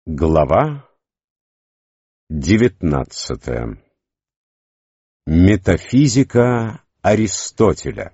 Глава 19. Метафизика Аристотеля.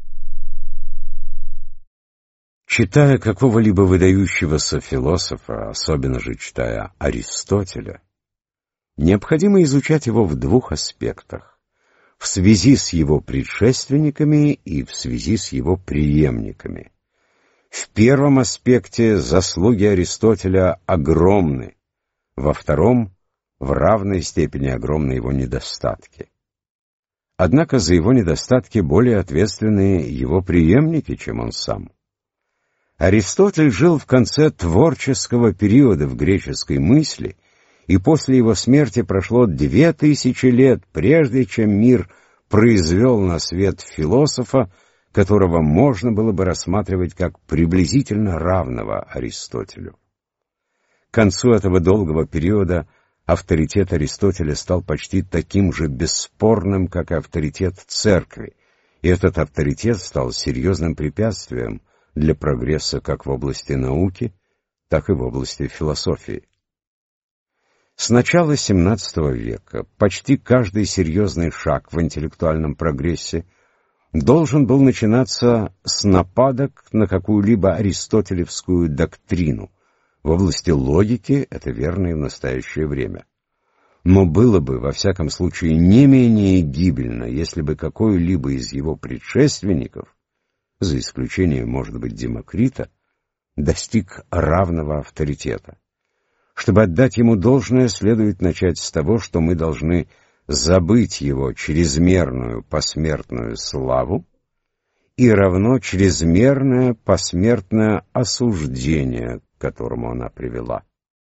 Читая какого-либо выдающегося философа, особенно же читая Аристотеля, необходимо изучать его в двух аспектах: в связи с его предшественниками и в связи с его преемниками. В первом аспекте заслуги Аристотеля огромны, во втором в равной степени огромны его недостатки. Однако за его недостатки более ответственны его преемники, чем он сам. Аристотель жил в конце творческого периода в греческой мысли, и после его смерти прошло 2000 лет, прежде чем мир произвел на свет философа, которого можно было бы рассматривать как приблизительно равного Аристотелю. К концу этого долгого периода авторитет Аристотеля стал почти таким же бесспорным, как и авторитет церкви, и этот авторитет стал серьезным препятствием для прогресса как в области науки, так и в области философии. С начала XVII века почти каждый серьезный шаг в интеллектуальном прогрессе должен был начинаться с нападок на какую-либо аристотелевскую доктрину. В области логики это верно и в настоящее время. Но было бы, во всяком случае, не менее гибельно, если бы какой-либо из его предшественников, за исключением, может быть, Демокрита, достиг равного авторитета. Чтобы отдать ему должное, следует начать с того, что мы должны забыть его чрезмерную посмертную славу и равно чрезмерное посмертное осуждение, к которому она привела.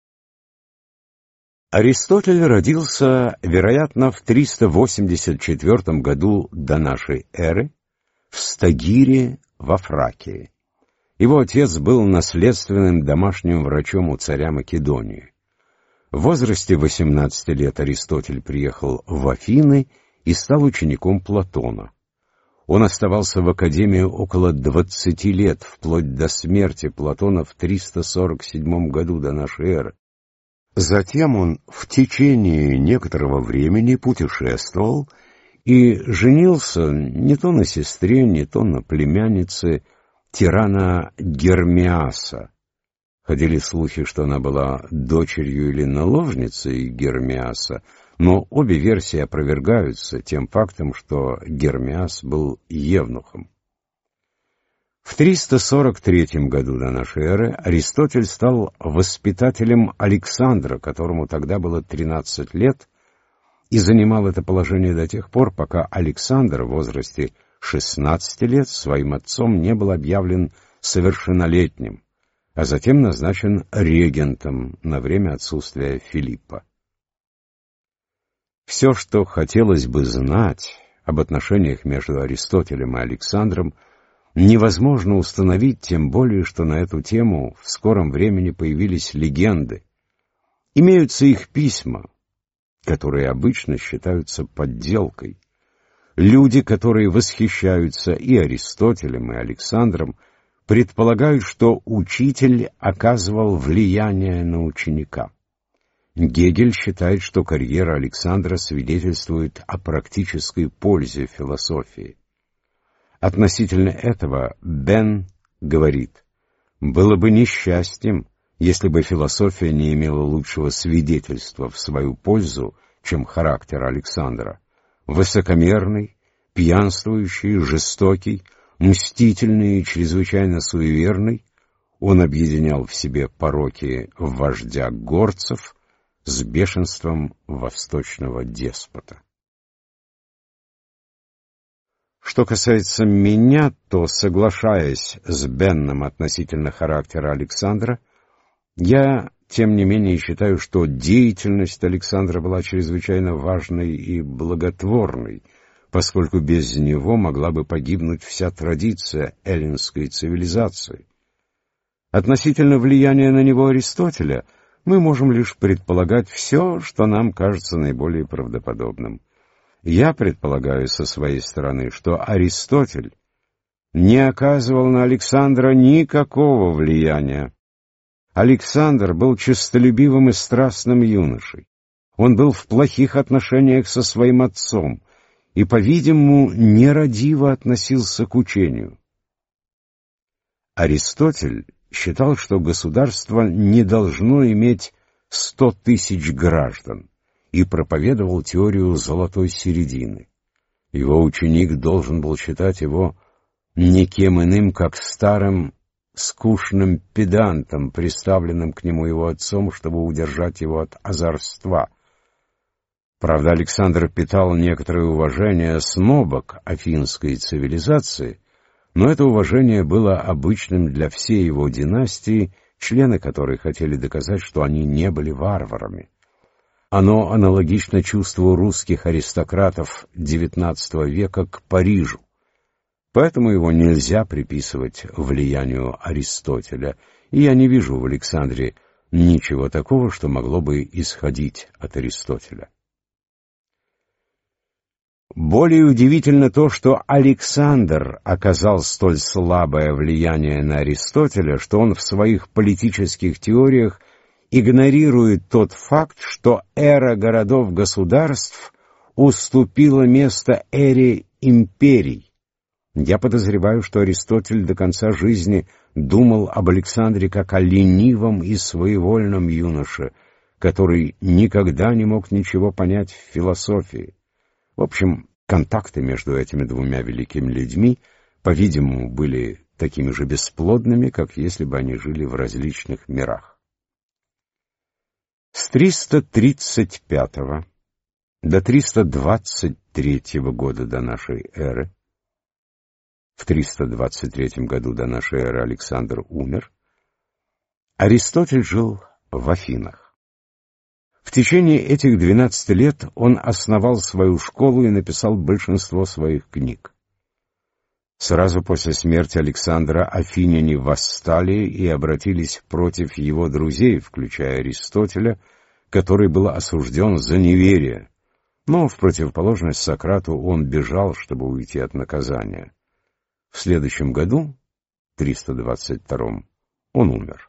Аристотель родился, вероятно, в 384 году до нашей эры в Стагире во Фракии. Его отец был наследственным домашним врачом у царя Македонии. В возрасте 18 лет Аристотель приехал в Афины и стал учеником Платона. Он оставался в академии около 20 лет, вплоть до смерти Платона в 347 году до нашей эры. Затем он в течение некоторого времени путешествовал и женился не то на сестре, не то на племяннице тирана Гермиаса. Ходили слухи, что она была дочерью или наложницей Гермиаса, но обе версии опровергаются тем фактом, что Гермиас был евнухом. В 343 году до нашей эры Аристотель стал воспитателем Александра, которому тогда было 13 лет, и занимал это положение до тех пор, пока Александр в возрасте 16 лет своим отцом не был объявлен совершеннолетним, а затем назначен регентом на время отсутствия Филиппа. Все, что хотелось бы знать об отношениях между Аристотелем и Александром, невозможно установить, тем более, что на эту тему в скором времени появились легенды. Имеются их письма, которые обычно считаются подделкой. Люди, которые восхищаются и Аристотелем, и Александром, предполагают, что учитель оказывал влияние на ученика. Гегель считает, что карьера Александра свидетельствует о практической пользе философии. Относительно этого Бен говорит: «Было бы несчастьем, если бы философия не имела лучшего свидетельства в свою пользу, чем характер Александра. Высокомерный, пьянствующий, жестокий, мстительный и чрезвычайно суеверный, он объединял в себе пороки вождя горцев с бешенством восточного деспота». Что касается меня, то, соглашаясь с Бенном относительно характера Александра, я, тем не менее, считаю, что деятельность Александра была чрезвычайно важной и благотворной, поскольку без него могла бы погибнуть вся традиция эллинской цивилизации. Относительно влияния на него Аристотеля мы можем лишь предполагать все, что нам кажется наиболее правдоподобным. Я предполагаю со своей стороны, что Аристотель не оказывал на Александра никакого влияния, Александр был честолюбивым и страстным юношей. Он был в плохих отношениях со своим отцом и, по-видимому, нерадиво относился к учению. Аристотель считал, что государство не должно иметь 100 тысяч граждан, и проповедовал теорию золотой середины. Его ученик должен был считать его никем иным, как старым, скучным педантом, приставленным к нему его отцом, чтобы удержать его от озорства. Правда, Александр питал некоторое уважение снобок афинской цивилизации, но это уважение было обычным для всей его династии, члены которой хотели доказать, что они не были варварами. Оно аналогично чувству русских аристократов XIX века к Парижу. Поэтому его нельзя приписывать влиянию Аристотеля, и я не вижу в Александре ничего такого, что могло бы исходить от Аристотеля. Более удивительно то, что Александр оказал столь слабое влияние на Аристотеля, что он в своих политических теориях игнорирует тот факт, что эра городов-государств уступила место эре империй. Я подозреваю, что Аристотель до конца жизни думал об Александре как о ленивом и своевольном юноше, который никогда не мог ничего понять в философии. В общем, контакты между этими двумя великими людьми, по-видимому, были такими же бесплодными, как если бы они жили в различных мирах. С 335 до 323 года до нашей эры, в 323 году до нашей эры Александр умер, Аристотель жил в Афинах. В течение этих 12 лет он основал свою школу и написал большинство своих книг. Сразу после смерти Александра афиняне восстали и обратились против его друзей, включая Аристотеля, который был осужден за неверие, но в противоположность Сократу он бежал, чтобы уйти от наказания. В следующем году, 322, он умер.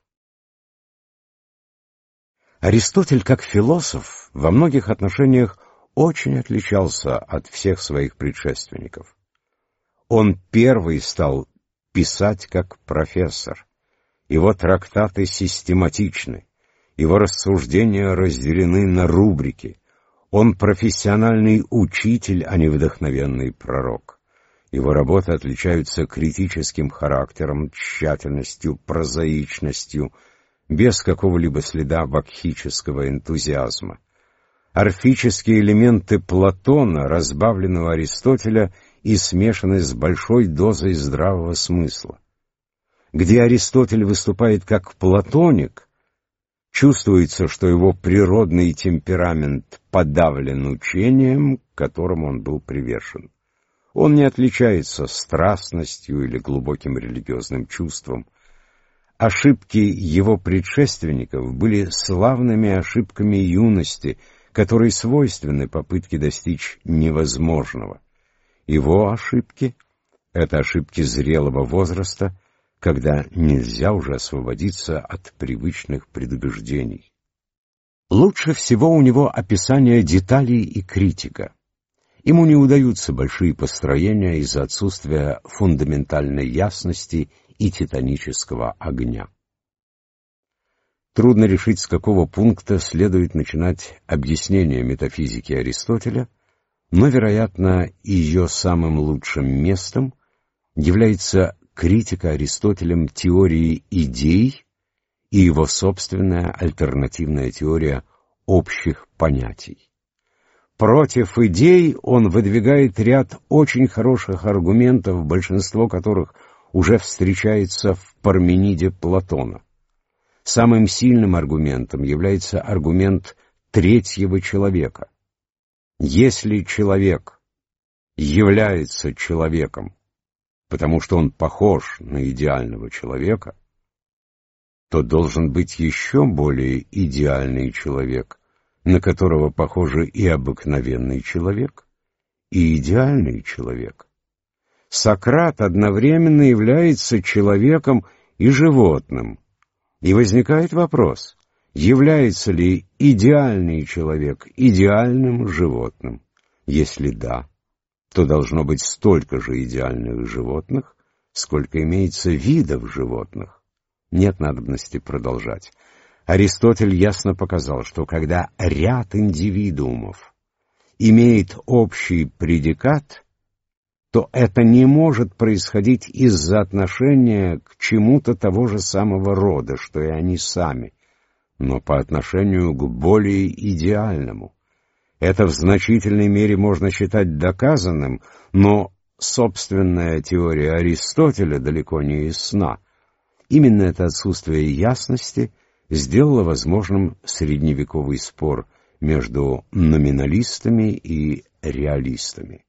Аристотель, как философ, во многих отношениях очень отличался от всех своих предшественников. Он первый стал писать как профессор. Его трактаты систематичны, его рассуждения разделены на рубрики. Он профессиональный учитель, а не вдохновенный пророк. Его работы отличаются критическим характером, тщательностью, прозаичностью, без какого-либо следа вакхического энтузиазма. Орфические элементы Платона разбавлены у Аристотеля и смешаны с большой дозой здравого смысла. Где Аристотель выступает как платоник, чувствуется, что его природный темперамент подавлен учением, к которому он был привержен. Он не отличается страстностью или глубоким религиозным чувством. Ошибки его предшественников были славными ошибками юности, которые свойственны попытке достичь невозможного. Его ошибки — это ошибки зрелого возраста, когда нельзя уже освободиться от привычных предубеждений. Лучше всего у него описание деталей и критика. Ему не удаются большие построения из-за отсутствия фундаментальной ясности и титанического огня. Трудно решить, с какого пункта следует начинать объяснение метафизики Аристотеля, но, вероятно, ее самым лучшим местом является критика Аристотелем теории идей и его собственная альтернативная теория общих понятий. Против идей он выдвигает ряд очень хороших аргументов, большинство которых уже встречается в Пармениде Платона. Самым сильным аргументом является аргумент третьего человека. Если человек является человеком, потому что он похож на идеального человека, то должен быть еще более идеальный человек, на которого похожи и обыкновенный человек, и идеальный человек. Сократ одновременно является человеком и животным, И возникает вопрос, является ли идеальный человек идеальным животным? Если да, то должно быть столько же идеальных животных, сколько имеется видов животных. Нет надобности продолжать. Аристотель ясно показал, что когда ряд индивидуумов имеет общий предикат, то это не может происходить из-за отношения к чему-то того же самого рода, что и они сами, но по отношению к более идеальному. Это в значительной мере можно считать доказанным, но собственная теория Аристотеля далеко не ясна. Именно это отсутствие ясности сделало возможным средневековый спор между номиналистами и реалистами.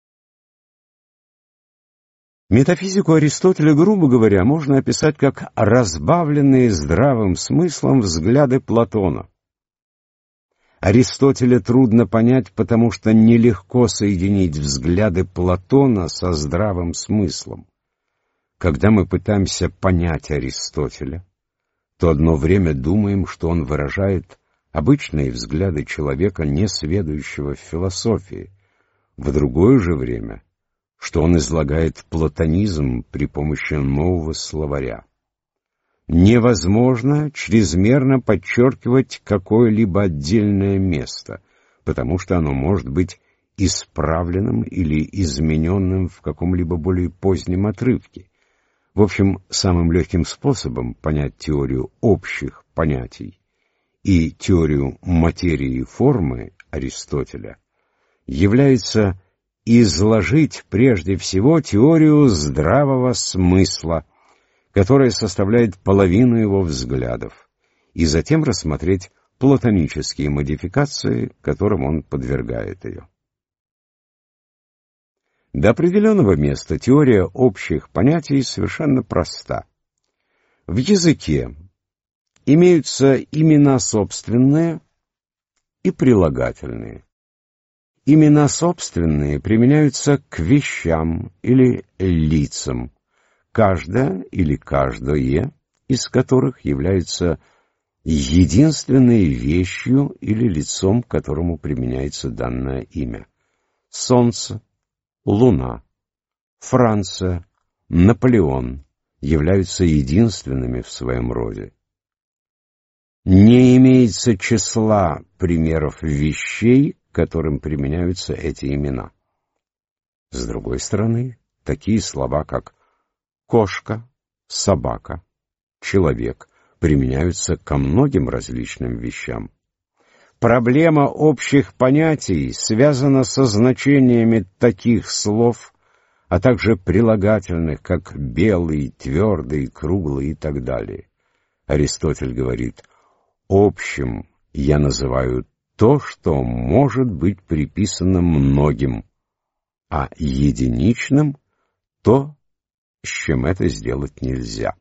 Метафизику Аристотеля, грубо говоря, можно описать как разбавленные здравым смыслом взгляды Платона. Аристотеля трудно понять, потому что нелегко соединить взгляды Платона со здравым смыслом. Когда мы пытаемся понять Аристотеля, то одно время думаем, что он выражает обычные взгляды человека, несведущего в философии, в другое же время, что он излагает платонизм при помощи нового словаря. Невозможно чрезмерно подчеркивать какое-либо отдельное место, потому что оно может быть исправленным или измененным в каком-либо более позднем отрывке. В общем, самым легким способом понять теорию общих понятий и теорию материи и формы Аристотеля является изложить прежде всего теорию здравого смысла, которая составляет половину его взглядов, и затем рассмотреть платонические модификации, которым он подвергает ее. До определенного места теория общих понятий совершенно проста. В языке имеются имена собственные и прилагательные. Имена собственные применяются к вещам или лицам, каждая или каждое из которых является единственной вещью или лицом, к которому применяется данное имя. Солнце, Луна, Франция, Наполеон являются единственными в своем роде. Не имеется числа примеров вещей, к которым применяются эти имена. С другой стороны, такие слова, как кошка, собака, человек применяются ко многим различным вещам. Проблема общих понятий связана со значениями таких слов, а также прилагательных, как белый, твердый, круглый и так далее. Аристотель говорит: общим я называю то, что может быть приписано многим, а единичным — то, с чем это сделать нельзя.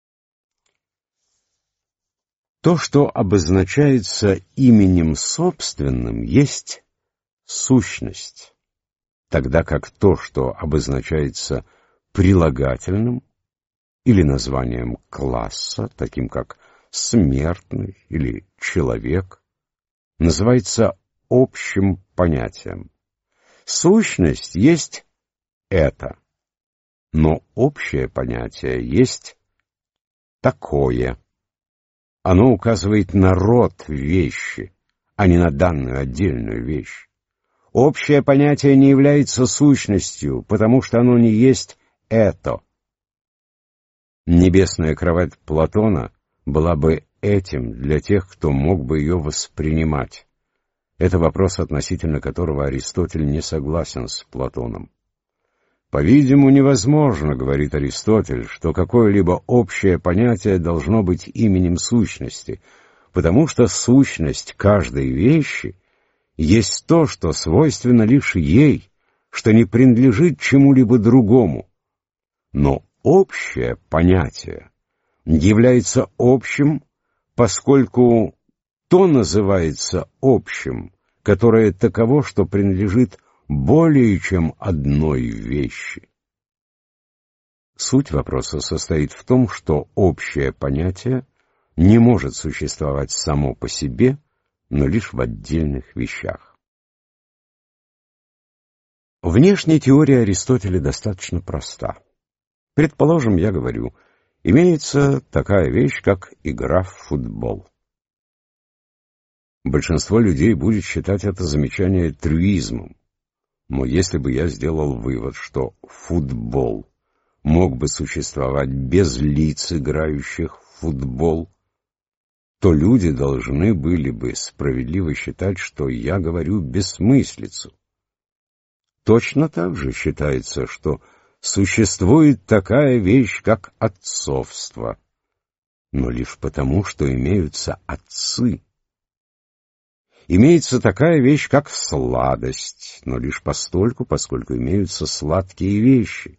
То, что обозначается именем собственным, есть сущность, тогда как то, что обозначается прилагательным или названием класса, таким как смертный или человек, называется общим понятием. Сущность есть это, но общее понятие есть такое. Оно указывает на род вещи, а не на данную отдельную вещь. Общее понятие не является сущностью, потому что оно не есть это. Небесная кровать Платона была бы этим для тех, кто мог бы ее воспринимать. Это вопрос, относительно которого Аристотель не согласен с Платоном. По-видимому, невозможно, говорит Аристотель, что какое-либо общее понятие должно быть именем сущности, потому что сущность каждой вещи есть то, что свойственно лишь ей, что не принадлежит чему-либо другому. Но общее понятие является общим, поскольку то называется общим, которое таково, что принадлежит более чем одной вещи. Суть вопроса состоит в том, что общее понятие не может существовать само по себе, но лишь в отдельных вещах. Внешняя теория Аристотеля достаточно проста. Предположим, я говорю, имеется такая вещь, как игра в футбол. Большинство людей будет считать это замечание трюизмом. Но если бы я сделал вывод, что футбол мог бы существовать без лиц, играющих в футбол, то люди должны были бы справедливо считать, что я говорю бессмыслицу. Точно так же считается, что существует такая вещь, как отцовство, но лишь потому, что имеются отцы. Имеется такая вещь, как сладость, но лишь постольку, поскольку имеются сладкие вещи.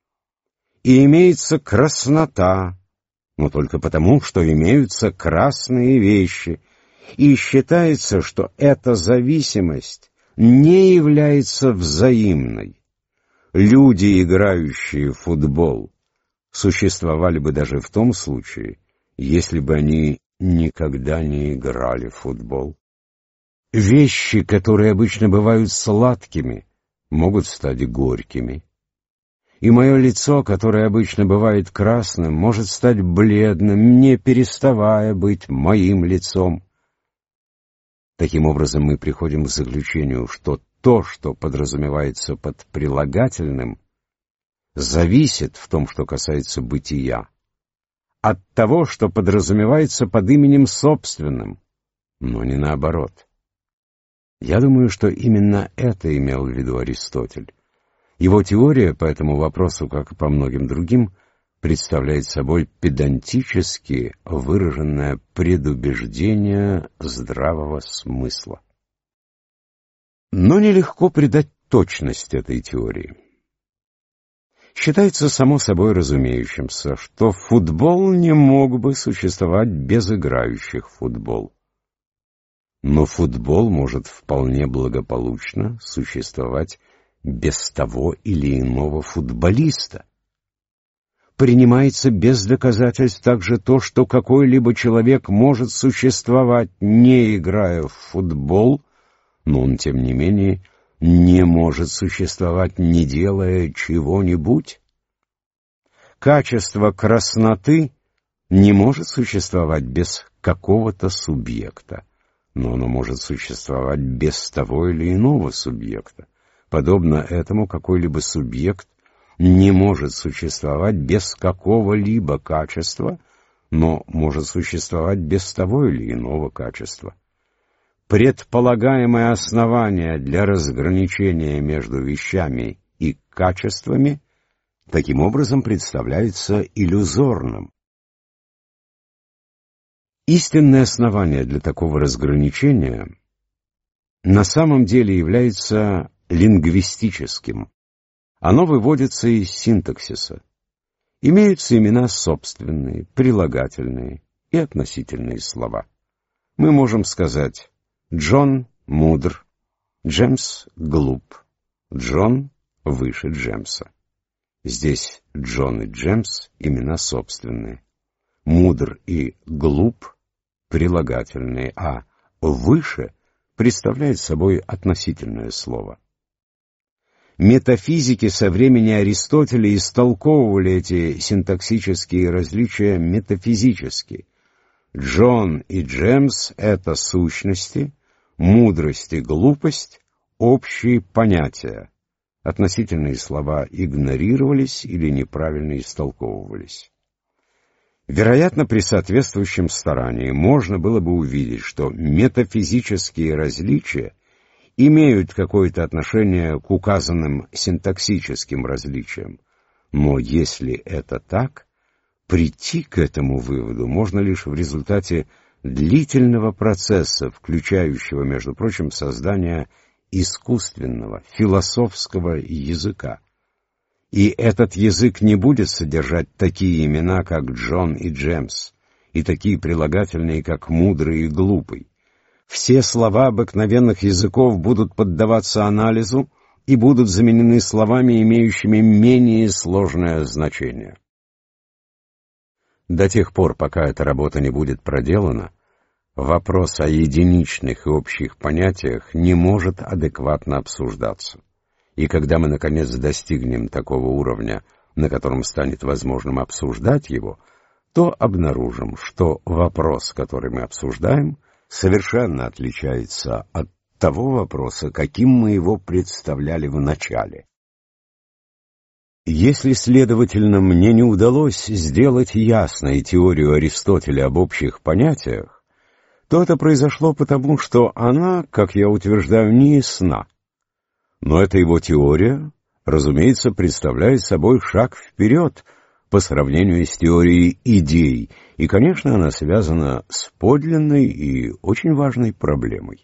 И имеется краснота, но только потому, что имеются красные вещи. И считается, что эта зависимость не является взаимной. Люди, играющие в футбол, существовали бы даже в том случае, если бы они никогда не играли в футбол. Вещи, которые обычно бывают сладкими, могут стать горькими. И мое лицо, которое обычно бывает красным, может стать бледным, не переставая быть моим лицом. Таким образом, мы приходим к заключению, что то, что подразумевается под прилагательным, зависит в том, что касается бытия, от того, что подразумевается под именем собственным, но не наоборот. Я думаю, что именно это имел в виду Аристотель. Его теория по этому вопросу, как и по многим другим, представляет собой педантически выраженное предубеждение здравого смысла. Но нелегко придать точность этой теории. Считается само собой разумеющимся, что футбол не мог бы существовать без играющих в футбол. Но футбол может вполне благополучно существовать без того или иного футболиста. Принимается без доказательств также то, что какой-либо человек может существовать, не играя в футбол, но он, тем не менее, не может существовать, не делая чего-нибудь. Качество красноты не может существовать без какого-то субъекта, но оно может существовать без того или иного субъекта. Подобно этому, какой-либо субъект не может существовать без какого-либо качества, но может существовать без того или иного качества. Предполагаемое основание для разграничения между вещами и качествами таким образом представляется иллюзорным. Истинное основание для такого разграничения на самом деле является лингвистическим. Оно выводится из синтаксиса. Имеются имена собственные, прилагательные и относительные слова. Мы можем сказать «Джон мудр», «Джемс глуп», «Джон выше Джемса». Здесь Джон и Джемс — имена собственные. Мудр и глуп — прилагательные, а выше представляет собой относительное слово. Метафизики со времени Аристотеля истолковывали эти синтаксические различия метафизически. Джон и Джемс — это сущности, мудрость и глупость — общие понятия. Относительные слова игнорировались или неправильно истолковывались. Вероятно, при соответствующем старании можно было бы увидеть, что метафизические различия имеют какое-то отношение к указанным синтаксическим различиям. Но если это так, прийти к этому выводу можно лишь в результате длительного процесса, включающего, между прочим, создание искусственного, философского языка. И этот язык не будет содержать такие имена, как Джон и Джемс, и такие прилагательные, как мудрый и глупый. Все слова обыкновенных языков будут поддаваться анализу и будут заменены словами, имеющими менее сложное значение. До тех пор, пока эта работа не будет проделана, вопрос о единичных и общих понятиях не может адекватно обсуждаться. И когда мы, наконец, достигнем такого уровня, на котором станет возможным обсуждать его, то обнаружим, что вопрос, который мы обсуждаем, совершенно отличается от того вопроса, каким мы его представляли в начале. Если, следовательно, мне не удалось сделать ясной теорию Аристотеля об общих понятиях, то это произошло потому, что она, как я утверждаю, не ясна. Но эта его теория, разумеется, представляет собой шаг вперед по сравнению с теорией идей, и, конечно, она связана с подлинной и очень важной проблемой.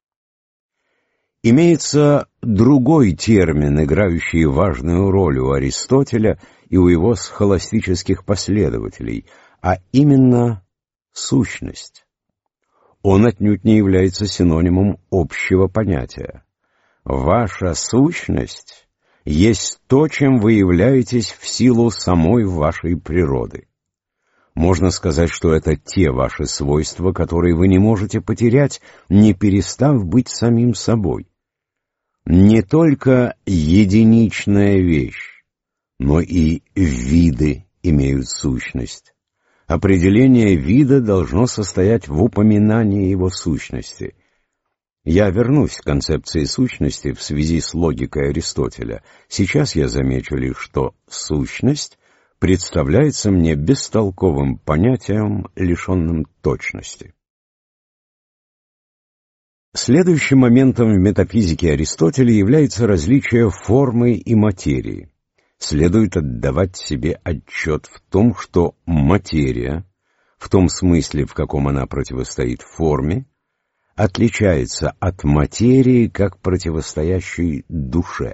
Имеется другой термин, играющий важную роль у Аристотеля и у его схоластических последователей, а именно сущность. Он отнюдь не является синонимом общего понятия. Ваша сущность есть то, чем вы являетесь в силу самой вашей природы. Можно сказать, что это те ваши свойства, которые вы не можете потерять, не перестав быть самим собой. Не только единичная вещь, но и виды имеют сущность. Определение вида должно состоять в упоминании его сущности. Я вернусь к концепции сущности в связи с логикой Аристотеля. Сейчас я замечу лишь, что сущность представляется мне бестолковым понятием, лишенным точности. Следующим моментом в метафизике Аристотеля является различие формы и материи. Следует отдавать себе отчет в том, что материя, в том смысле, в каком она противостоит форме, отличается от материи как противостоящей душе.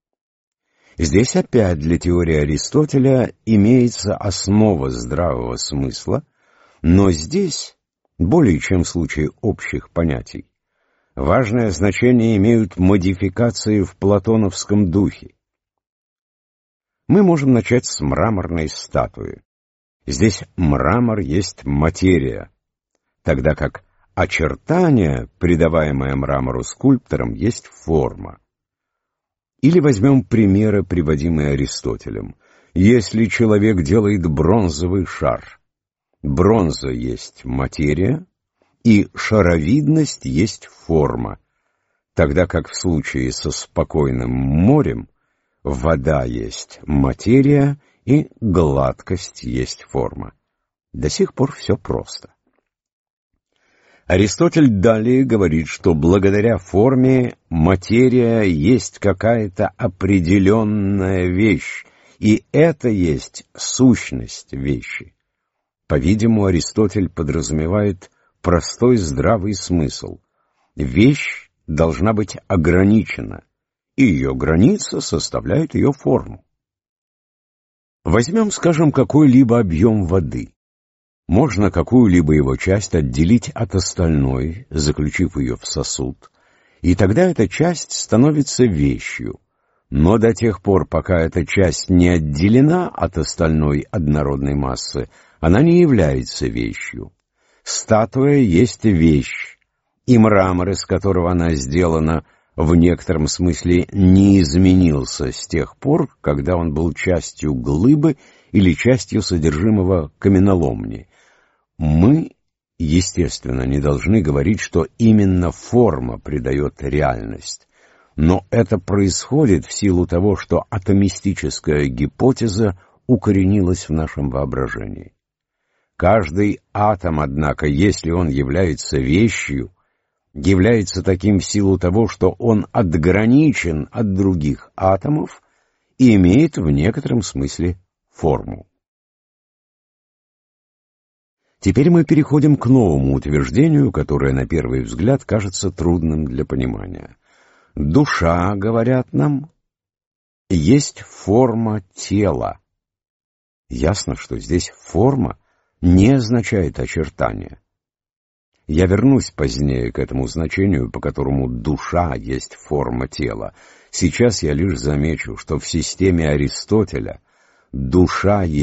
Здесь опять для теории Аристотеля имеется основа здравого смысла, но здесь, более чем в случае общих понятий, важное значение имеют модификации в платоновском духе. Мы можем начать с мраморной статуи. Здесь мрамор есть материя, тогда как очертание, придаваемое мрамору скульптором, есть форма. Или возьмем примеры, приводимые Аристотелем. Если человек делает бронзовый шар, бронза есть материя, и шаровидность есть форма, тогда как в случае со спокойным морем вода есть материя и гладкость есть форма. До сих пор все просто. Аристотель далее говорит, что благодаря форме материя есть какая-то определенная вещь, и это есть сущность вещи. По-видимому, Аристотель подразумевает простой здравый смысл. Вещь должна быть ограничена, и ее граница составляет ее форму. Возьмем, скажем, какой-либо объем воды. Можно какую-либо его часть отделить от остальной, заключив ее в сосуд, и тогда эта часть становится вещью. Но до тех пор, пока эта часть не отделена от остальной однородной массы, она не является вещью. Статуя есть вещь, и мрамор, из которого она сделана, в некотором смысле не изменился с тех пор, когда он был частью глыбы или частью содержимого каменоломни. Мы, естественно, не должны говорить, что именно форма придает реальность, но это происходит в силу того, что атомистическая гипотеза укоренилась в нашем воображении. Каждый атом, однако, если он является вещью, является таким в силу того, что он отграничен от других атомов и имеет в некотором смысле форму. Теперь мы переходим к новому утверждению, которое на первый взгляд кажется трудным для понимания. Душа, говорят нам, есть форма тела. Ясно, что здесь форма не означает очертания. Я вернусь позднее к этому значению, по которому душа есть форма тела. Сейчас я лишь замечу, что в системе Аристотеля душа есть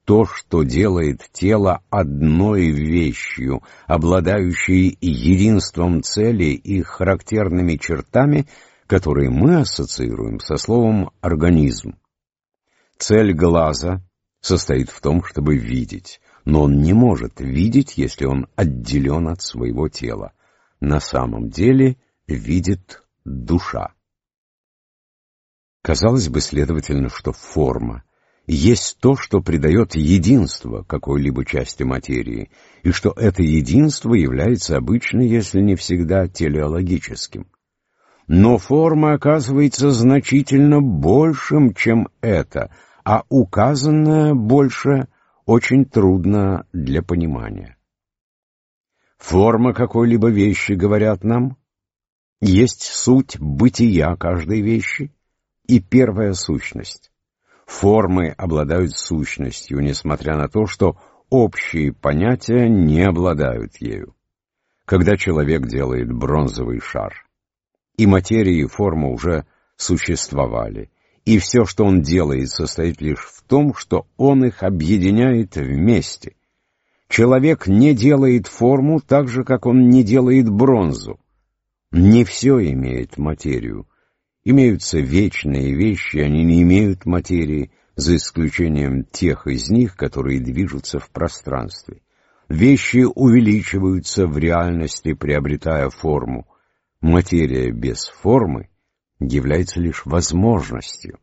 то, что делает тело одной вещью, обладающей единством цели и характерными чертами, которые мы ассоциируем со словом «организм». Цель глаза состоит в том, чтобы видеть, но он не может видеть, если он отделен от своего тела. На самом деле видит душа. Казалось бы, следовательно, что форма есть то, что придает единство какой-либо части материи, и что это единство является обычно, если не всегда, телеологическим. Но форма оказывается значительно большим, чем это, а указанное больше очень трудно для понимания. Форма какой-либо вещи, говорят нам, есть суть бытия каждой вещи и первая сущность. Формы обладают сущностью, несмотря на то, что общие понятия не обладают ею. Когда человек делает бронзовый шар, и материя и форма уже существовали, и все, что он делает, состоит лишь в том, что он их объединяет вместе. Человек не делает форму так же, как он не делает бронзу. Не все имеет материю. Имеются вечные вещи, они не имеют материи, за исключением тех из них, которые движутся в пространстве. Вещи увеличиваются в реальности, приобретая форму. Материя без формы является лишь возможностью.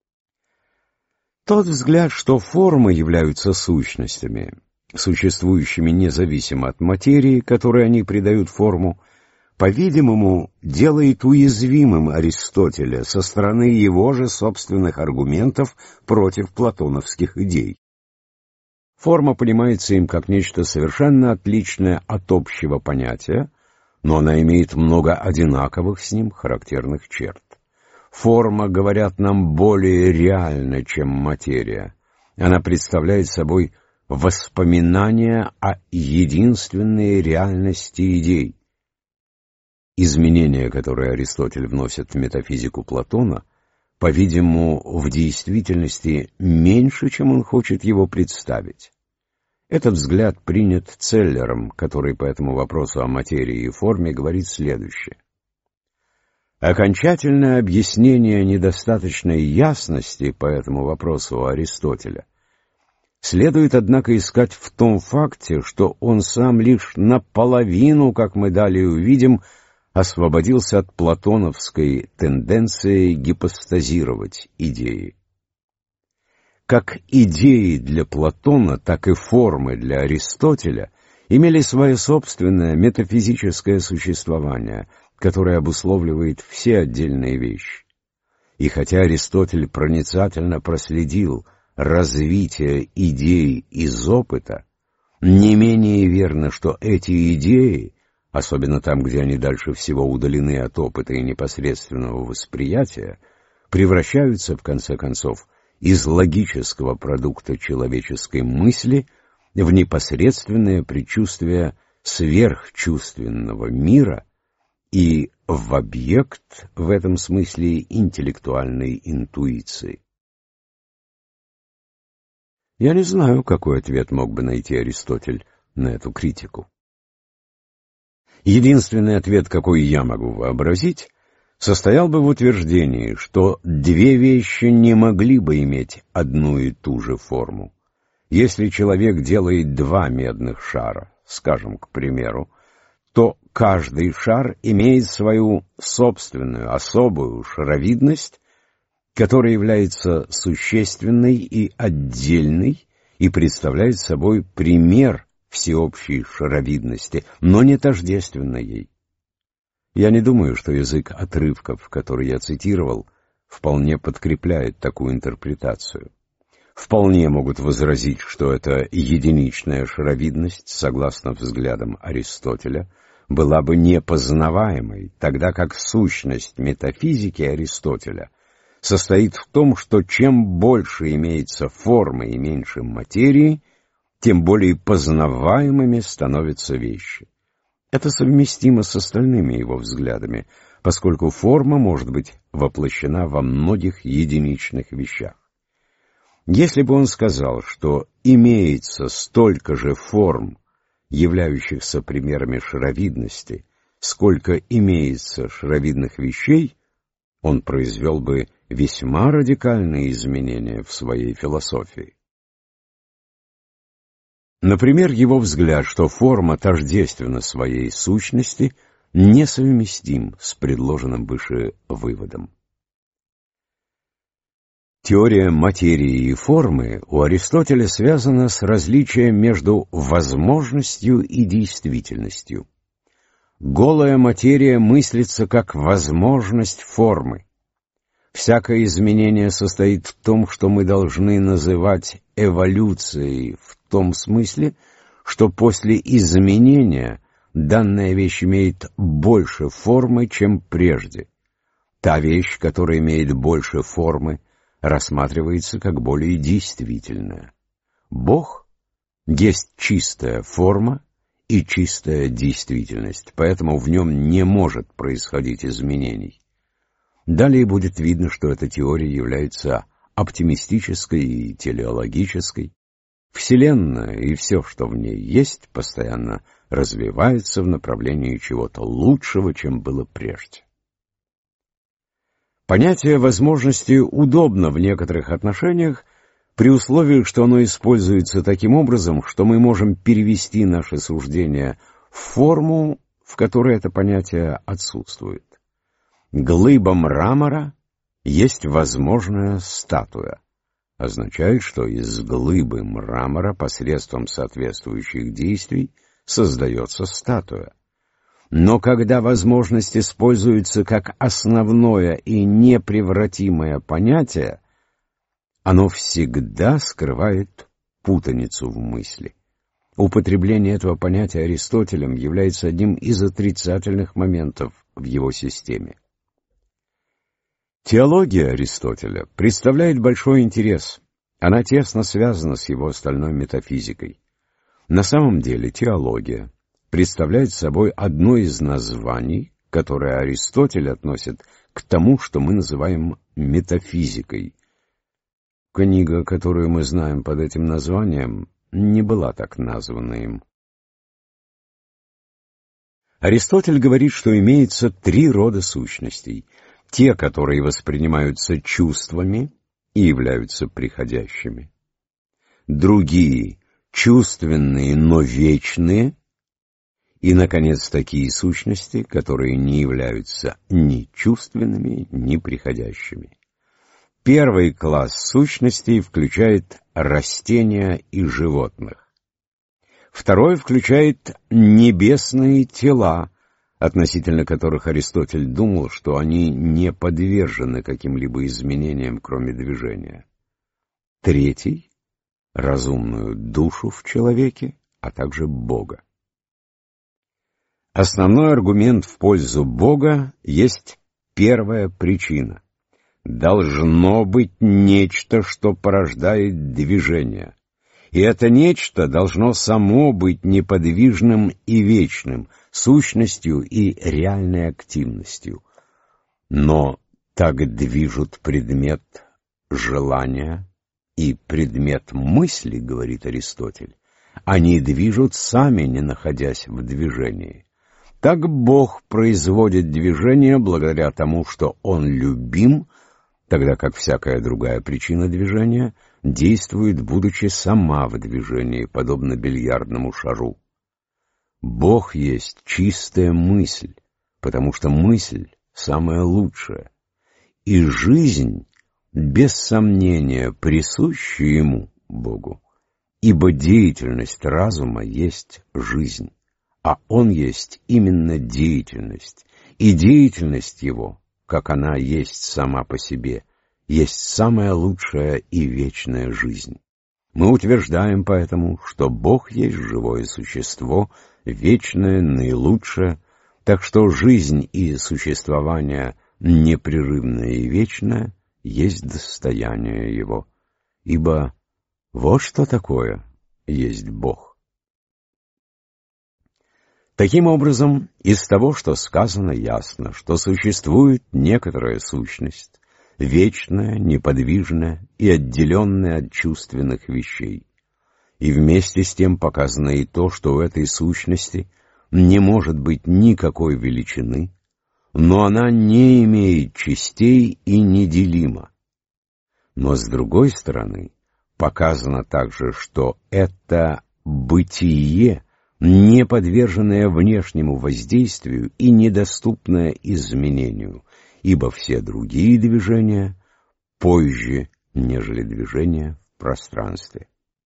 Тот взгляд, что формы являются сущностями, существующими независимо от материи, которой они придают форму, по-видимому, делает уязвимым Аристотеля со стороны его же собственных аргументов против платоновских идей. Форма понимается им как нечто совершенно отличное от общего понятия, но она имеет много одинаковых с ним характерных черт. Форма, говорят нам, более реальна, чем материя. Она представляет собой воспоминания о единственной реальности идей. Изменения, которые Аристотель вносит в метафизику Платона, по-видимому, в действительности меньше, чем он хочет его представить. Этот взгляд принят Целлером, который по этому вопросу о материи и форме говорит следующее. Окончательное объяснение недостаточной ясности по этому вопросу у Аристотеля следует, однако, искать в том факте, что он сам лишь наполовину, как мы далее увидим, освободился от платоновской тенденции гипостазировать идеи. Как идеи для Платона, так и формы для Аристотеля имели свое собственное метафизическое существование, которое обусловливает все отдельные вещи. И хотя Аристотель проницательно проследил развитие идей из опыта, не менее верно, что эти идеи, особенно там, где они дальше всего удалены от опыта и непосредственного восприятия, превращаются, в конце концов, из логического продукта человеческой мысли в непосредственное предчувствие сверхчувственного мира и в объект, в этом смысле, интеллектуальной интуиции. Я не знаю, какой ответ мог бы найти Аристотель на эту критику. Единственный ответ, какой я могу вообразить, состоял бы в утверждении, что две вещи не могли бы иметь одну и ту же форму. Если человек делает два медных шара, скажем, к примеру, то каждый шар имеет свою собственную особую шаровидность, которая является существенной и отдельной и представляет собой пример всеобщей шаровидности, но не тождественной ей. Я не думаю, что язык отрывков, который я цитировал, вполне подкрепляет такую интерпретацию. Вполне могут возразить, что эта единичная шаровидность, согласно взглядам Аристотеля, была бы непознаваемой, тогда как сущность метафизики Аристотеля состоит в том, что чем больше имеется формы и меньше материи, тем более познаваемыми становятся вещи. Это совместимо с остальными его взглядами, поскольку форма может быть воплощена во многих единичных вещах. Если бы он сказал, что имеется столько же форм, являющихся примерами шаровидности, сколько имеется шаровидных вещей, он произвел бы весьма радикальные изменения в своей философии. Например, его взгляд, что форма тождественна своей сущности, несовместим с предложенным выше выводом. Теория материи и формы у Аристотеля связана с различием между возможностью и действительностью. Голая материя мыслится как возможность формы. Всякое изменение состоит в том, что мы должны называть эволюцией, в том смысле, что после изменения данная вещь имеет больше формы, чем прежде. Та вещь, которая имеет больше формы, рассматривается как более действительная. Бог есть чистая форма и чистая действительность, поэтому в нем не может происходить изменений. Далее будет видно, что эта теория является оптимистической и телеологической. Вселенная и все, что в ней есть, постоянно развивается в направлении чего-то лучшего, чем было прежде. Понятие возможности удобно в некоторых отношениях, при условии, что оно используется таким образом, что мы можем перевести наше суждение в форму, в которой это понятие отсутствует. Глыба мрамора есть возможная статуя. Означает, что из глыбы мрамора посредством соответствующих действий создается статуя. Но когда возможность используется как основное и непревратимое понятие, оно всегда скрывает путаницу в мысли. Употребление этого понятия Аристотелем является одним из отрицательных моментов в его системе. Теология Аристотеля представляет большой интерес. Она тесно связана с его остальной метафизикой. На самом деле теология представляет собой одно из названий, которое Аристотель относит к тому, что мы называем метафизикой. Книга, которую мы знаем под этим названием, не была так названа им. Аристотель говорит, что имеется три рода сущностей. Те, которые воспринимаются чувствами и являются приходящими. Другие — чувственные, но вечные. И, наконец, такие сущности, которые не являются ни чувственными, ни приходящими. Первый класс сущностей включает растения и животных. Второй включает небесные тела, относительно которых Аристотель думал, что они не подвержены каким-либо изменениям, кроме движения. Третий — разумную душу в человеке, а также Бога. Основной аргумент в пользу Бога есть первая причина. Должно быть нечто, что порождает движение. И это нечто должно само быть неподвижным и вечным, сущностью и реальной активностью. Но так движут предмет желания и предмет мысли, говорит Аристотель. Они движут сами, не находясь в движении. Так Бог производит движение благодаря тому, что Он любим, тогда как всякая другая причина движения действует, будучи сама в движении, подобно бильярдному шару. Бог есть чистая мысль, потому что мысль самая лучшая, и жизнь, без сомнения, присуща Ему, Богу, ибо деятельность разума есть жизнь, а Он есть именно деятельность, и деятельность Его, как она есть сама по себе, есть самая лучшая и вечная жизнь. Мы утверждаем поэтому, что Бог есть живое существо, вечное, наилучшее, так что жизнь и существование непрерывное и вечное есть достояние Его, ибо вот что такое есть Бог. Таким образом, из того, что сказано, ясно, что существует некоторая сущность, вечное, неподвижное и отделенное от чувственных вещей. И вместе с тем показано и то, что в этой сущности не может быть никакой величины, но она не имеет частей и неделима. Но с другой стороны, показано также, что это бытие, не подверженное внешнему воздействию и недоступное изменению, ибо все другие движения позже, нежели движения в пространстве.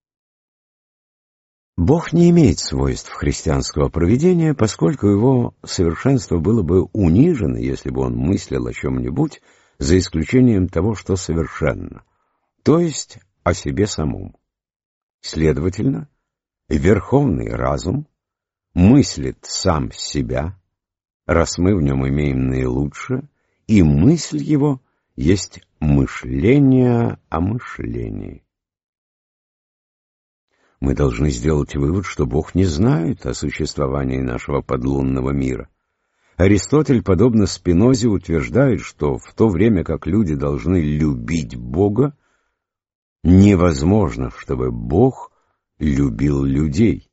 Бог не имеет свойств христианского провидения, поскольку его совершенство было бы унижено, если бы он мыслил о чем-нибудь, за исключением того, что совершенно, то есть о себе самом. Следовательно, верховный разум мыслит сам себя, раз мы в нем имеем наилучшее, и мысль его есть мышление о мышлении. Мы должны сделать вывод, что Бог не знает о существовании нашего подлунного мира. Аристотель, подобно Спинозе, утверждает, что в то время как люди должны любить Бога, невозможно, чтобы Бог любил людей.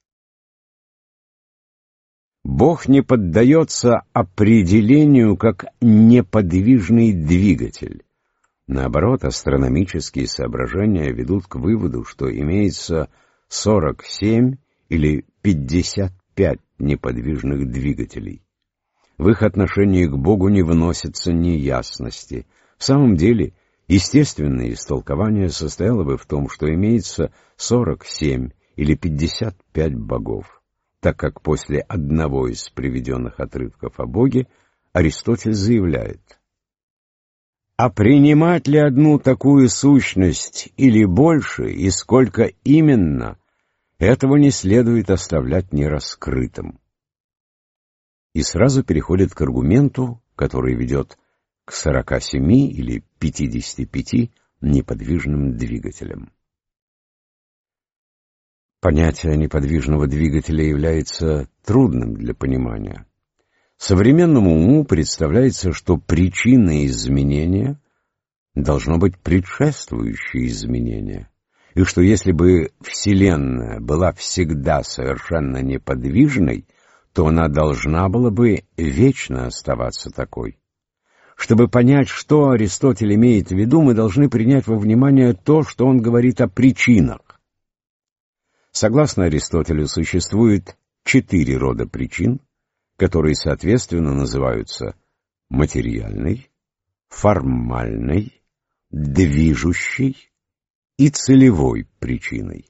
Бог не поддается определению как неподвижный двигатель. Наоборот, астрономические соображения ведут к выводу, что имеется 47 или 55 неподвижных двигателей. В их отношении к Богу не вносятся неясности. В самом деле, естественное истолкование состояло бы в том, что имеется 47 или 55 богов, так как после одного из приведенных отрывков о Боге Аристотель заявляет: «А принимать ли одну такую сущность или больше, и сколько именно, этого не следует оставлять нераскрытым». И сразу переходит к аргументу, который ведет к 47 или 55 неподвижным двигателям. Понятие неподвижного двигателя является трудным для понимания. Современному уму представляется, что причиной изменения должно быть предшествующее изменение, и что если бы Вселенная была всегда совершенно неподвижной, то она должна была бы вечно оставаться такой. Чтобы понять, что Аристотель имеет в виду, мы должны принять во внимание то, что он говорит о причинах. Согласно Аристотелю, существует 4 рода причин, которые, соответственно, называются материальной, формальной, движущей и целевой причиной.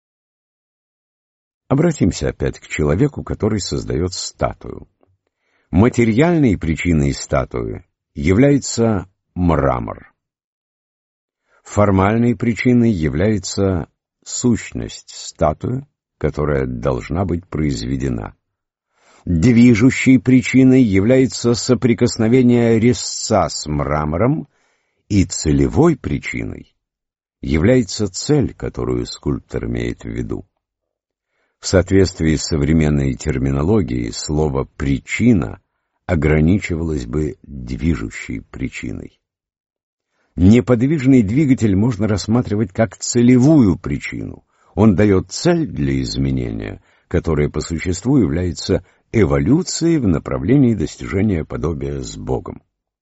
Обратимся опять к человеку, который создает статую. Материальной причиной статуи является мрамор. Формальной причиной является сущность статуи, которая должна быть произведена. Движущей причиной является соприкосновение резца с мрамором, и целевой причиной является цель, которую скульптор имеет в виду. В соответствии с современной терминологией слово «причина» ограничивалось бы движущей причиной. Неподвижный двигатель можно рассматривать как целевую причину. Он дает цель для изменения, которая по существу является эволюцией в направлении достижения подобия с Богом.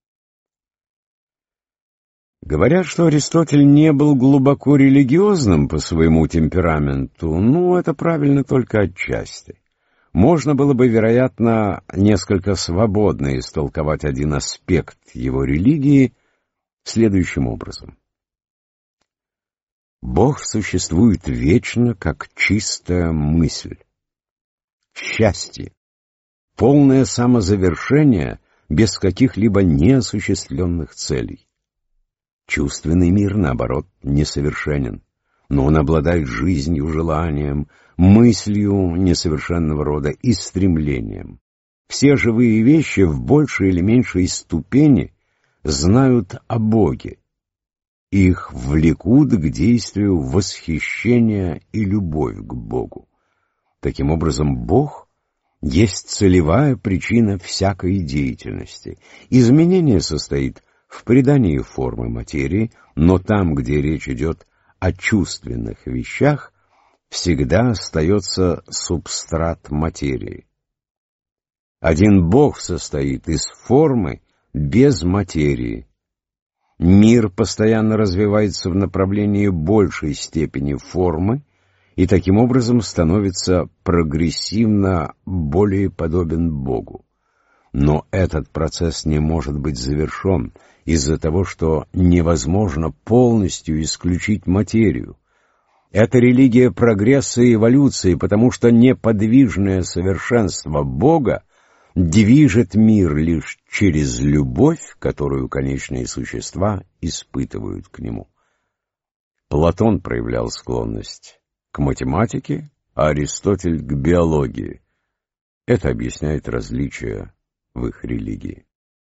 Говорят, что Аристотель не был глубоко религиозным по своему темпераменту, но это правильно только отчасти. Можно было бы, вероятно, несколько свободно истолковать один аспект его религии следующим образом. Бог существует вечно как чистая мысль. Счастье, полное самозавершение без каких-либо неосуществленных целей. Чувственный мир, наоборот, несовершенен, но он обладает жизнью, желанием, мыслью несовершенного рода и стремлением. Все живые вещи в большей или меньшей ступени знают о Боге. Их влекут к действию восхищения и любовь к Богу. Таким образом, Бог есть целевая причина всякой деятельности. Изменение состоит в в придании формы материи, но там, где речь идет о чувственных вещах, всегда остается субстрат материи. Один Бог состоит из формы без материи. Мир постоянно развивается в направлении большей степени формы и таким образом становится прогрессивно более подобен Богу. Но этот процесс не может быть завершен из-за того, что невозможно полностью исключить материю. Это религия прогресса и эволюции, потому что неподвижное совершенство Бога движет мир лишь через любовь, которую конечные существа испытывают к нему. Платон проявлял склонность к математике, а Аристотель к биологии. Это объясняет различия в их религии.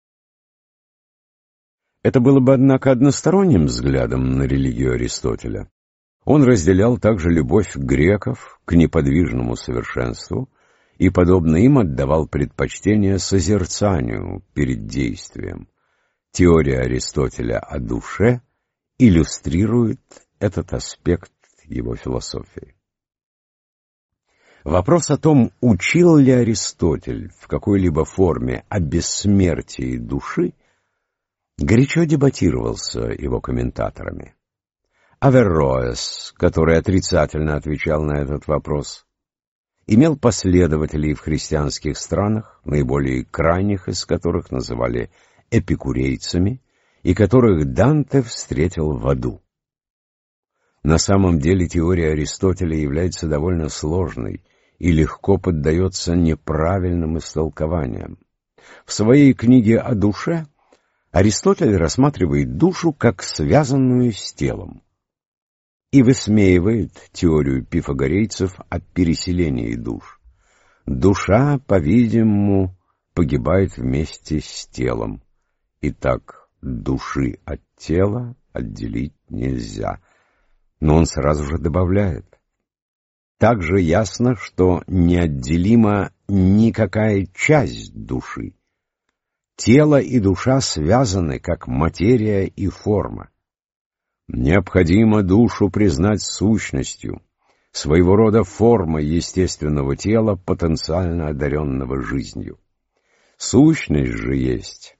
Это было бы, однако, односторонним взглядом на религию Аристотеля. Он разделял также любовь греков к неподвижному совершенству и, подобно им, отдавал предпочтение созерцанию перед действием. Теория Аристотеля о душе иллюстрирует этот аспект его философии. Вопрос о том, учил ли Аристотель в какой-либо форме о бессмертии души, горячо дебатировался его комментаторами. Аверроэс, который отрицательно отвечал на этот вопрос, имел последователей в христианских странах, наиболее крайних из которых называли эпикурейцами, и которых Данте встретил в аду. На самом деле теория Аристотеля является довольно сложной и легко поддается неправильным истолкованиям. В своей книге о душе Аристотель рассматривает душу как связанную с телом и высмеивает теорию пифагорейцев о переселении душ. Душа, по-видимому, погибает вместе с телом. Итак, души от тела отделить нельзя. Но он сразу же добавляет: также ясно, что неотделима никакая часть души. Тело и душа связаны, как материя и форма. Необходимо душу признать сущностью, своего рода формой естественного тела, потенциально одаренного жизнью. Сущность же есть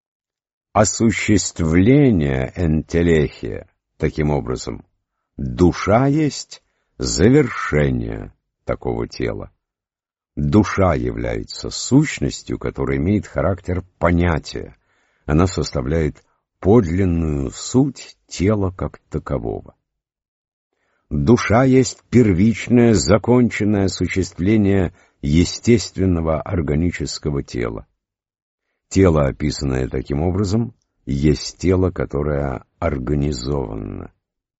осуществление энтелехия. Таким образом, душа есть завершение такого тела. Душа является сущностью, которая имеет характер понятия. Она составляет подлинную суть тела как такового. Душа есть первичное, законченное осуществление естественного органического тела. Тело, описанное таким образом, есть тело, которое организовано.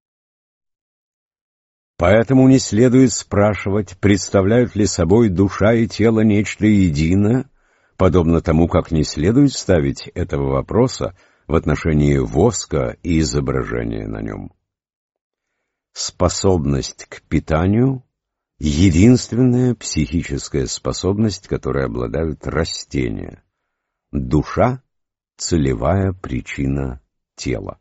Поэтому не следует спрашивать, представляют ли собой душа и тело нечто единое, подобно тому, как не следует ставить этого вопроса в отношении воска и изображения на нем. Способность к питанию — единственная психическая способность, которой обладают растения. Душа — целевая причина тела.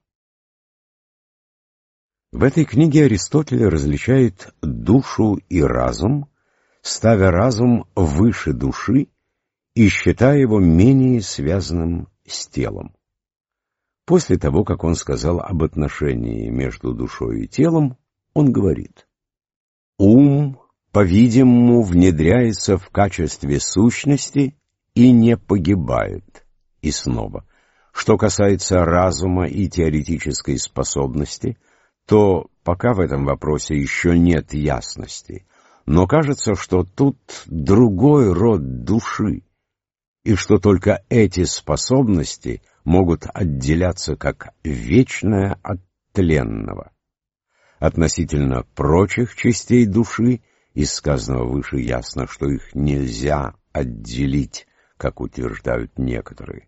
В этой книге Аристотель различает душу и разум, ставя разум выше души и считая его менее связанным с телом. После того, как он сказал об отношении между душой и телом, он говорит: ум, по-видимому, внедряется в качестве сущности и не погибает. И снова, что касается разума и теоретической способности, то пока в этом вопросе еще нет ясности, но кажется, что тут другой род души, и что только эти способности могут отделяться как вечное от тленного. Относительно прочих частей души, из сказанного выше ясно, что их нельзя отделить, как утверждают некоторые.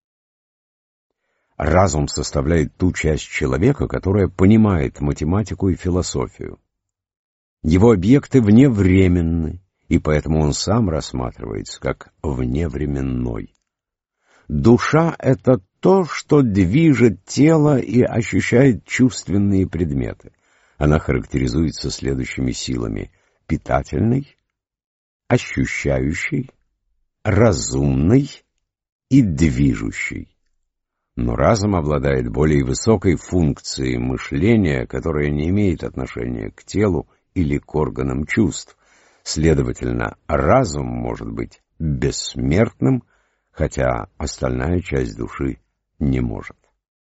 Разум составляет ту часть человека, которая понимает математику и философию. Его объекты вневременны, и поэтому он сам рассматривается как вневременной. Душа — это то, что движет тело и ощущает чувственные предметы. Она характеризуется следующими силами: питательной, ощущающей, разумной и движущей. Но разум обладает более высокой функцией мышления, которая не имеет отношения к телу или к органам чувств. Следовательно, разум может быть бессмертным, хотя остальная часть души не может.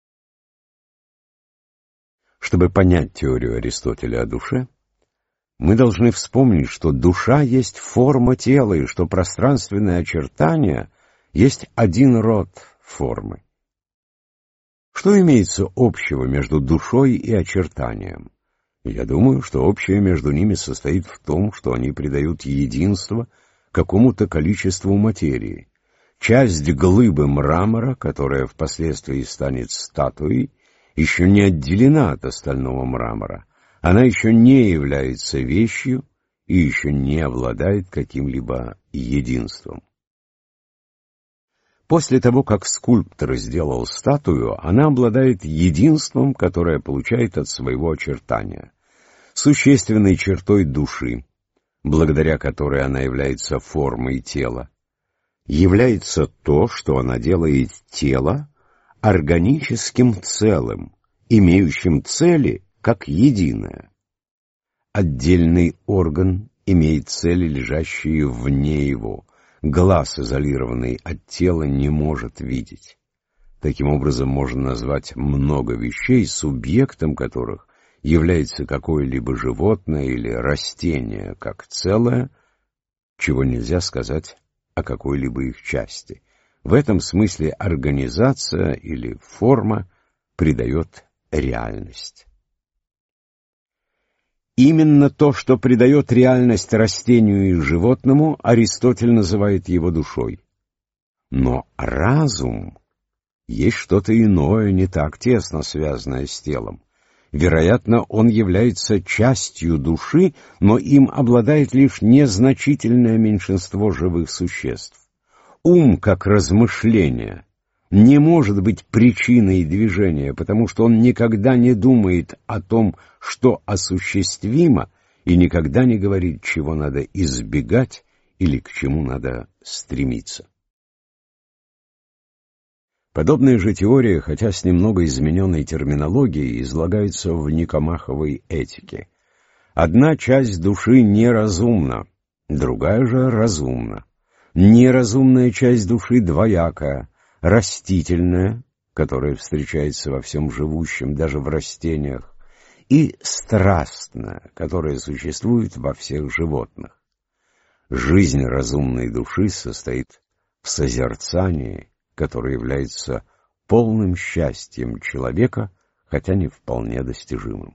Чтобы понять теорию Аристотеля о душе, мы должны вспомнить, что душа есть форма тела, и что пространственные очертания есть один род формы. Что имеется общего между душой и очертанием? Я думаю, что общее между ними состоит в том, что они придают единство какому-то количеству материи. Часть глыбы мрамора, которая впоследствии станет статуей, еще не отделена от остального мрамора. Она еще не является вещью и еще не обладает каким-либо единством. После того, как скульптор сделал статую, она обладает единством, которое получает от своего очертания. Существенной чертой души, благодаря которой она является формой тела, является то, что она делает тело органическим целым, имеющим цели как единое. Отдельный орган имеет цели, лежащие вне его. Глаз, изолированный от тела, не может видеть. Таким образом, можно назвать много вещей, субъектом которых является какое-либо животное или растение как целое, чего нельзя сказать о какой-либо их части. В этом смысле организация или форма придает реальность. Именно то, что придает реальность растению и животному, Аристотель называет его душой. Но разум есть что-то иное, не так тесно связанное с телом. Вероятно, он является частью души, но им обладает лишь незначительное меньшинство живых существ. Ум, как размышление, не может быть причиной движения, потому что он никогда не думает о том, что осуществимо, и никогда не говорит, чего надо избегать или к чему надо стремиться. Подобная же теория, хотя с немного измененной терминологией, излагается в Никомаховой этике. Одна часть души неразумна, другая же разумна. Неразумная часть души двоякая, растительная, которая встречается во всем живущем, даже в растениях, и страстная, которая существует во всех животных. Жизнь разумной души состоит в созерцании, которое является полным счастьем человека, хотя не вполне достижимым.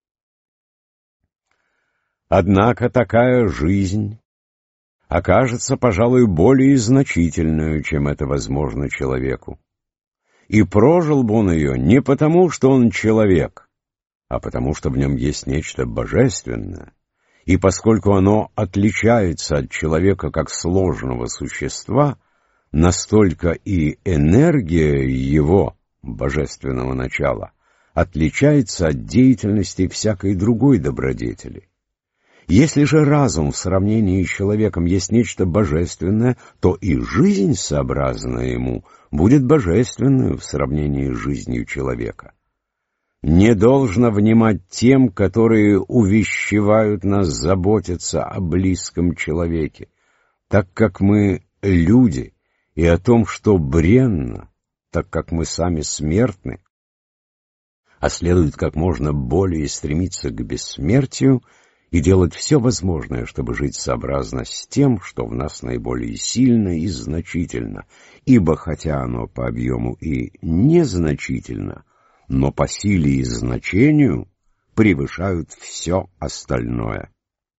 Однако такая жизнь окажется, пожалуй, более значительной, чем это возможно человеку. И прожил бы он ее не потому, что он человек, а потому, что в нем есть нечто божественное, и поскольку оно отличается от человека как сложного существа, настолько и энергия его, божественного начала, отличается от деятельности всякой другой добродетели. Если же разум в сравнении с человеком есть нечто божественное, то и жизнь, сообразная ему, будет божественной в сравнении с жизнью человека. Не должно внимать тем, которые увещевают нас заботиться о близком человеке, так как мы люди, и о том, что бренно, так как мы сами смертны, а следует как можно более стремиться к бессмертию и делать все возможное, чтобы жить сообразно с тем, что в нас наиболее сильно и значительно, ибо хотя оно по объему и незначительно, но по силе и значению превышают все остальное.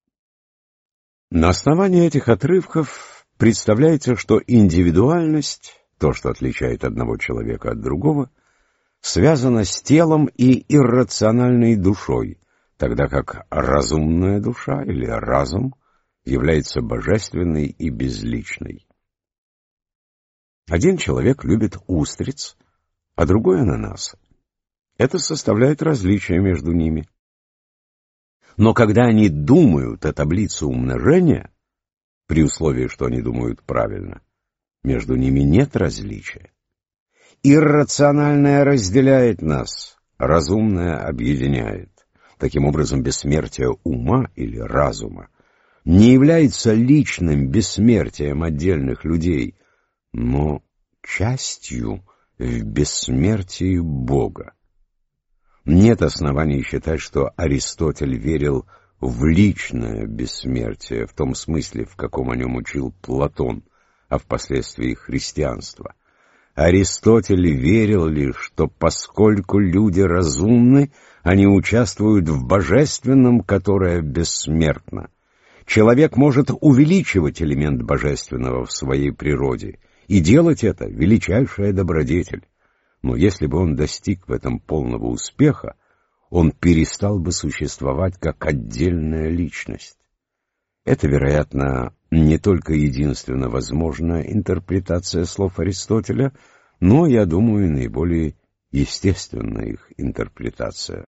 На основании этих отрывков представляется, что индивидуальность, то, что отличает одного человека от другого, связана с телом и иррациональной душой, тогда как разумная душа или разум является божественной и безличной. Один человек любит устриц, а другой ананас. Это составляет различие между ними. Но когда они думают о таблице умножения, при условии, что они думают правильно, между ними нет различия. Иррациональное разделяет нас, разумное объединяет. Таким образом, бессмертие ума или разума не является личным бессмертием отдельных людей, но частью в бессмертии Бога. Нет оснований считать, что Аристотель верил в личное бессмертие, в том смысле, в каком о нем учил Платон, а впоследствии христианство. Аристотель верил лишь, что поскольку люди разумны, они участвуют в божественном, которое бессмертно. Человек может увеличивать элемент божественного в своей природе, и делать это — величайшая добродетель. Но если бы он достиг в этом полного успеха, он перестал бы существовать как отдельная личность. Это, вероятно, не только единственно возможная интерпретация слов Аристотеля, но, я думаю, наиболее естественная их интерпретация.